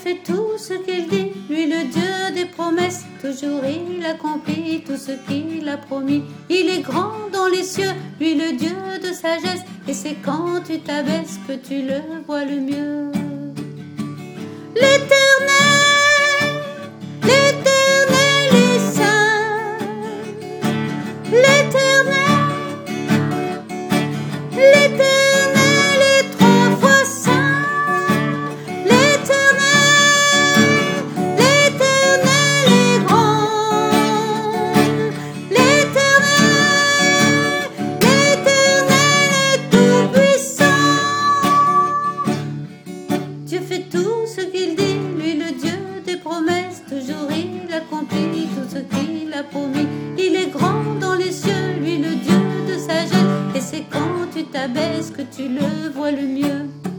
fait tout ce qu'il dit, lui le Dieu des promesses. Toujours il accomplit tout ce qu'il a promis. Il est grand dans les cieux, lui le Dieu de sagesse. Et c'est quand tu t'abaisses que tu le vois le mieux. L'Éternel, l'Éternel est saint. L'Éternel, l'Éternel est trois fois saint. L'Éternel, l'Éternel est grand. L'Éternel, l'Éternel est tout puissant. Dieu fait tout ce qu'il dit, lui le Dieu des promesses. Toujours il accomplit tout ce qu'il a promis. Il est grand dans les cieux, lui le Dieu de sagesse. Et c'est quand tu t'abaisses que tu le vois le mieux.